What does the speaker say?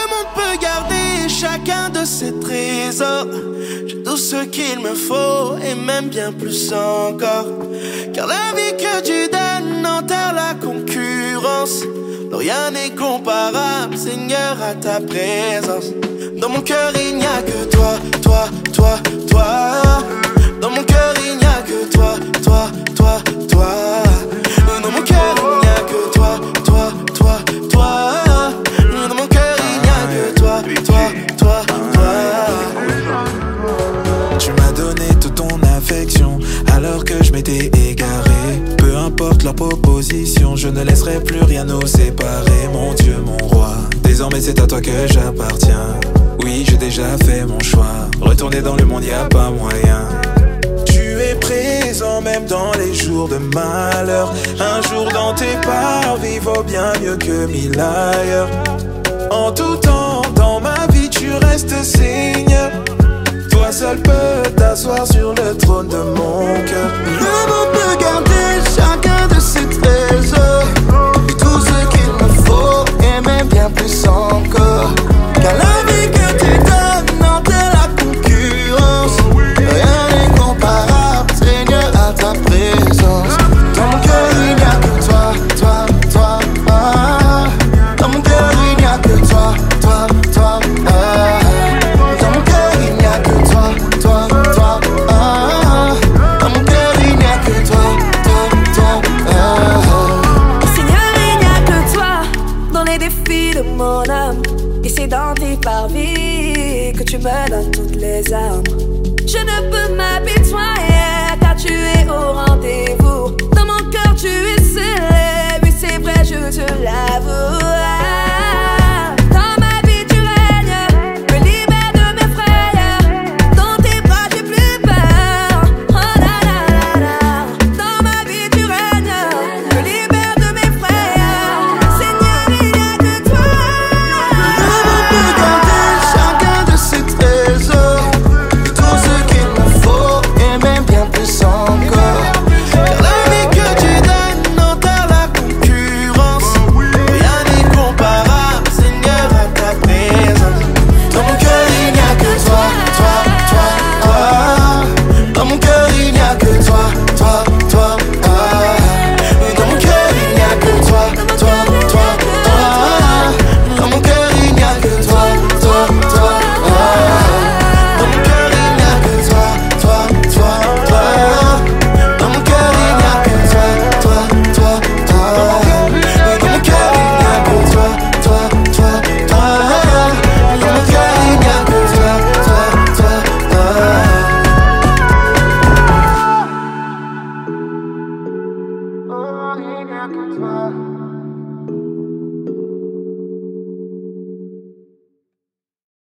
monde peut garder chacun de ses trésors. J'ai tout ce qu'il me faut et même bien plus encore. Car la vie que tu donnes enterre la concurrence. Non, rien n'est comparable, Seigneur, à ta présence. Dans mon cœur il n'y a que toi, toi, toi, toi. Dans mon cœur il n'y a que toi, toi, toi, toi. Dans mon cœur il n'y a que toi, toi, toi, toi. Dans mon cœur il n'y a que toi, toi, toi, toi. Tu m'as donné toute ton affection alors que je m'étais égaré. Peu importe leur proposition, je ne laisserai plus rien nous séparer. Mon Dieu, mon roi, désormais c'est à toi que j'appartiens. Oui, j'ai déjà fait mon choix. Retourner dans le monde, y a pas moyen. Tu es présent même dans les jours de malheur. Un jour dans tes parvis vaut bien mieux que 1000 ailleurs. En tout temps, dans ma vie, tu restes Seigneur. Toi seul peux t'asseoir sur le trône de mon cœur. Le monde peut garder chacun de ses trésors. Tout ce qu'il me faut et même bien plus encore. Car la vie que tu donnes enterre la concurrence. Rien n'est comparable, Seigneur, à ta présence. Dans mon cœur il n'y a que toi, toi, toi, ah. Dans mon cœur il n'y a que toi, toi, toi, ah. Dans mon cœur il n'y a que toi, toi, toi, ah. Dans mon cœur il n'y a que toi, toi, toi, ah. Seigneur, il n'y a que toi dans les défis de mon âme. Et c'est dans tes parvis que tu me donnes toutes les armes. Je ne peux m'apitoyer car tu es au rendez-vous. Dans mon cœur tu es scellé, oui c'est vrai je te l'avoue.